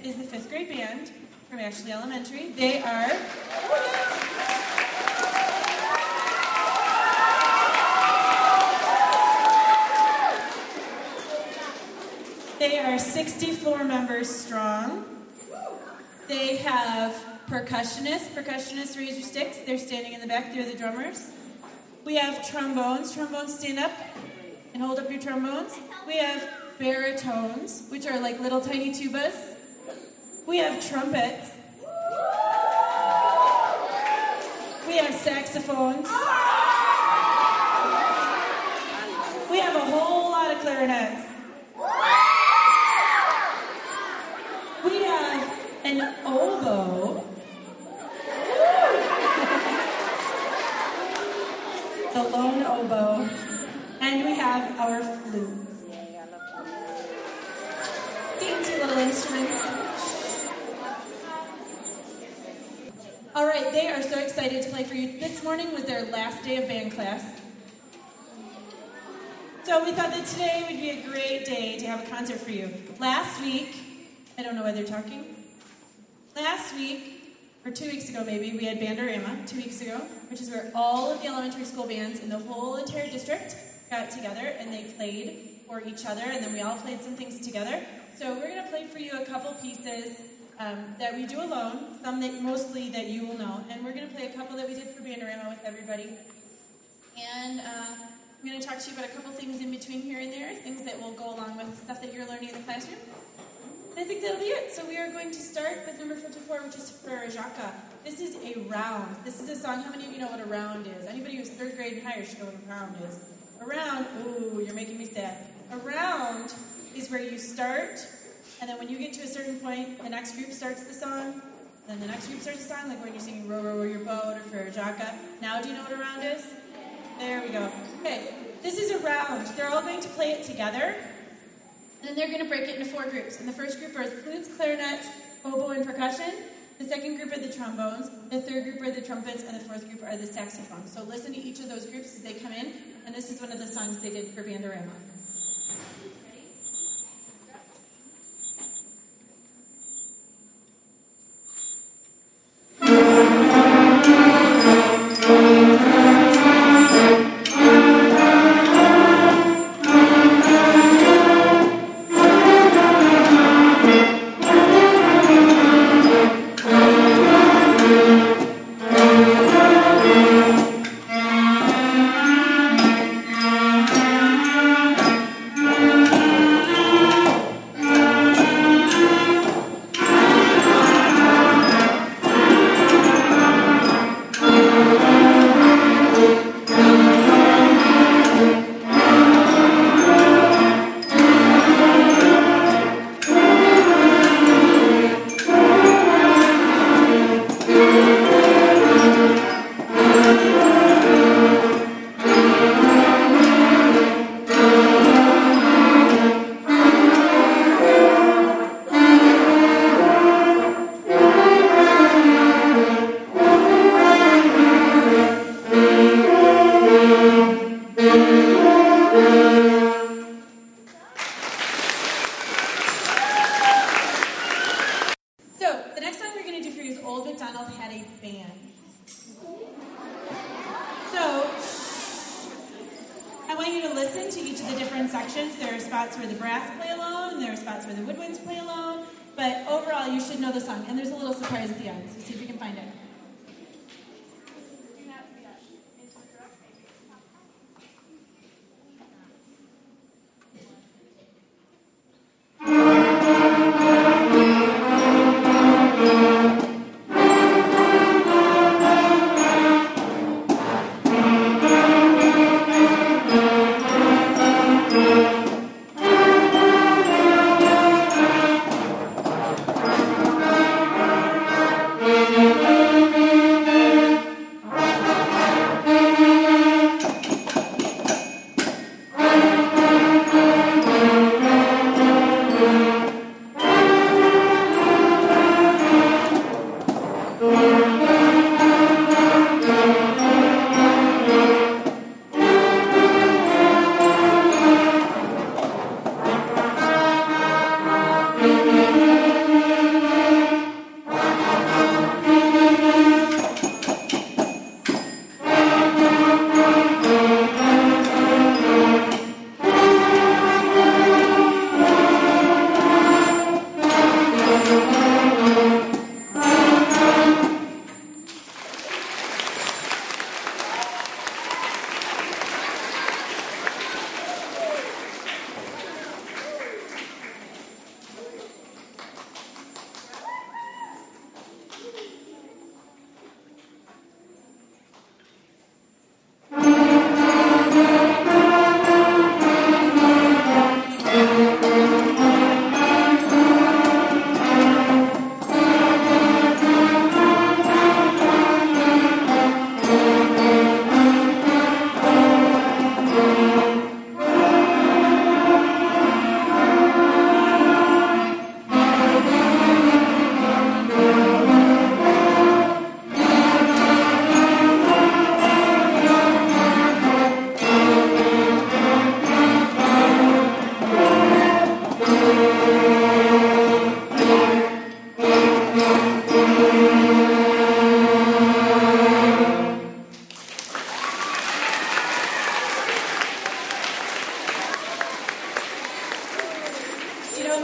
is the 5th grade band from Ashley Elementary. They are... They are 64 members strong. They have percussionists. Percussionists, raise your sticks. They're standing in the back. They're the drummers. We have trombones. Trombones, stand up and hold up your trombones. We have baritones, which are like little tiny tubas. We have trumpets. We have saxophones. We have a whole lot of clarinets. We have an oboe. The lone oboe. And we have our flutes. Dainty little instruments. All right, they are so excited to play for you. This morning was their last day of band class. So we thought that today would be a great day to have a concert for you. Last week, I don't know why they're talking. Last week, or 2 weeks ago maybe, we had Bandorama, 2 weeks ago, which is where all of the elementary school bands in the whole entire district got together and they played for each other, and then we all played some things together. So we're going to play for you a couple pieces that we do alone, some that mostly that you will know, and we're going to play a couple that we did for Bandorama with everybody. And I'm going to talk to you about a couple things in between here and there, things that will go along with stuff that you're learning in the classroom. And I think that'll be it. So we are going to start with number 54, which is Frere Jacques. This is a round. This is a song. How many of you know what a round is? Anybody who's 3rd grade and higher should know what a round is. A round, ooh, you're making me sad. A round is where you start, and then when you get to a certain point, the next group starts the song, then the next group starts the song, like when you're singing Row, Row, Row Your Boat or Frere Jacques. Now do you know what a round is? There we go. Okay, this is a round. They're all going to play it together, and then they're going to break it into 4 groups. And the first group are flutes, clarinet, oboe, and percussion. The second group are the trombones. The third group are the trumpets, and the fourth group are the saxophones. So listen to each of those groups as they come in, and this is one of the songs they did for Bandorama.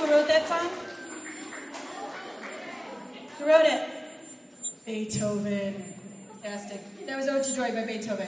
who wrote that song? Who wrote it? Beethoven. Fantastic. That was Ode to Joy by Beethoven.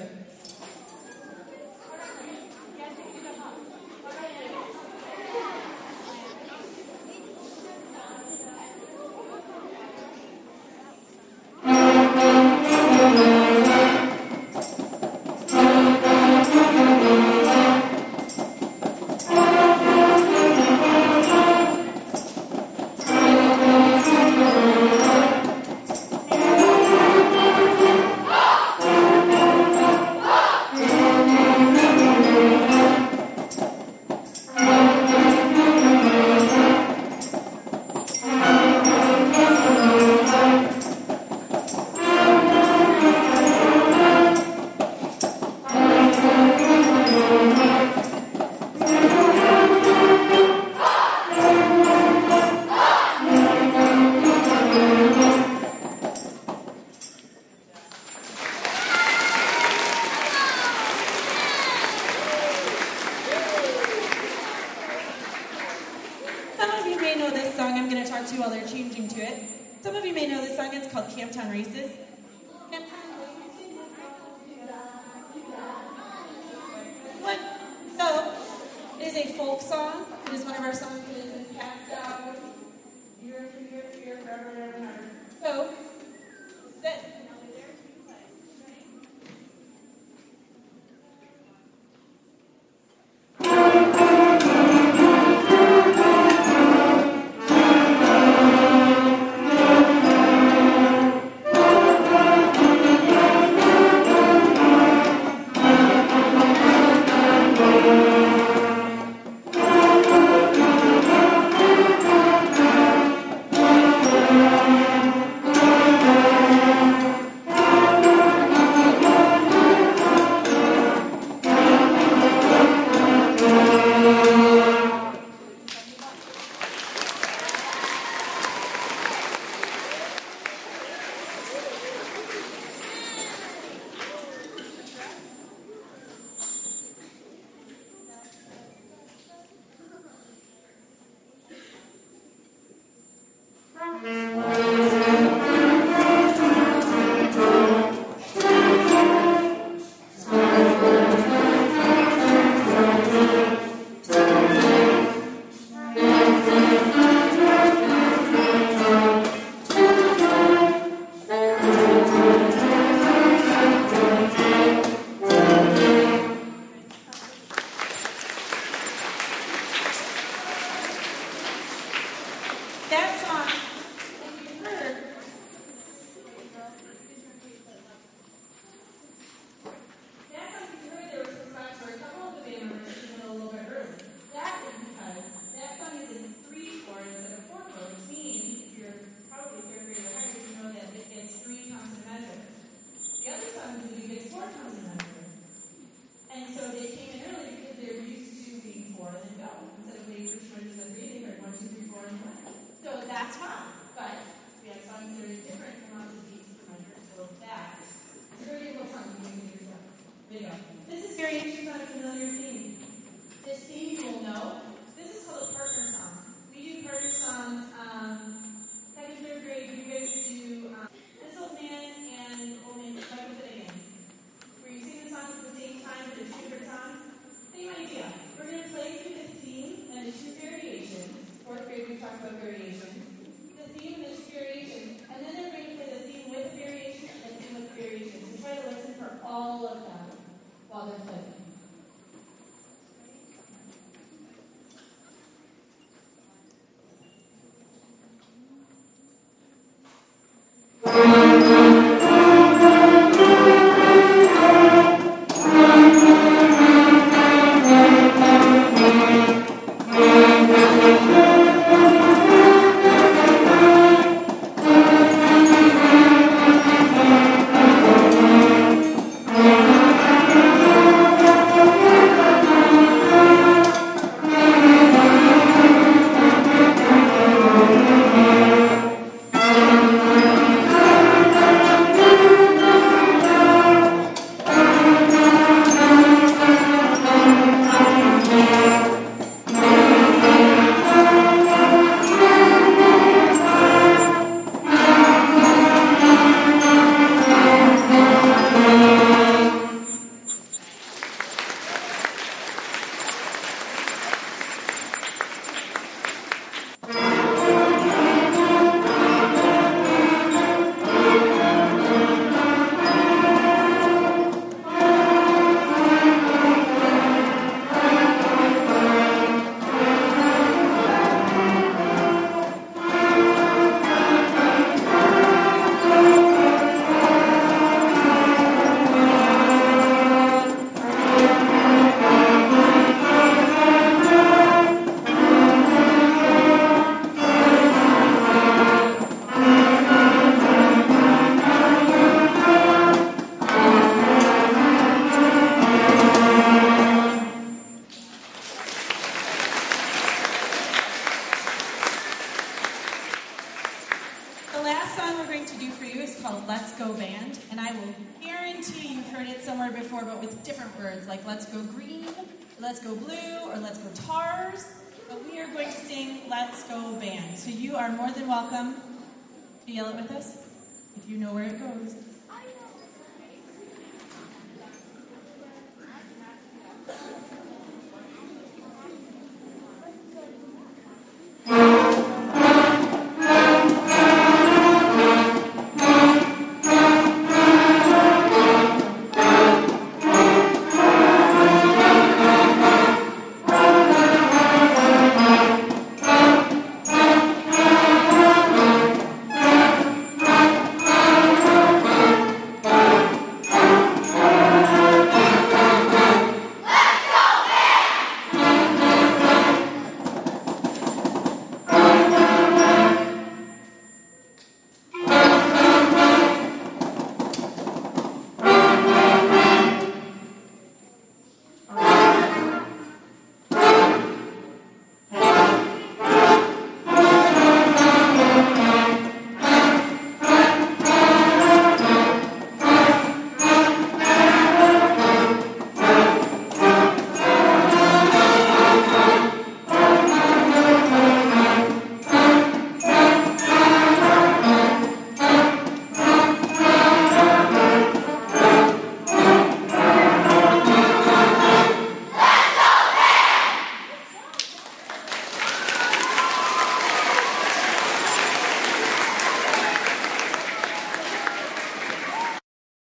with different words, like let's go green, let's go blue, or let's go tars. But we are going to sing Let's Go Band. So you are more than welcome to yell it with us if you know where it goes.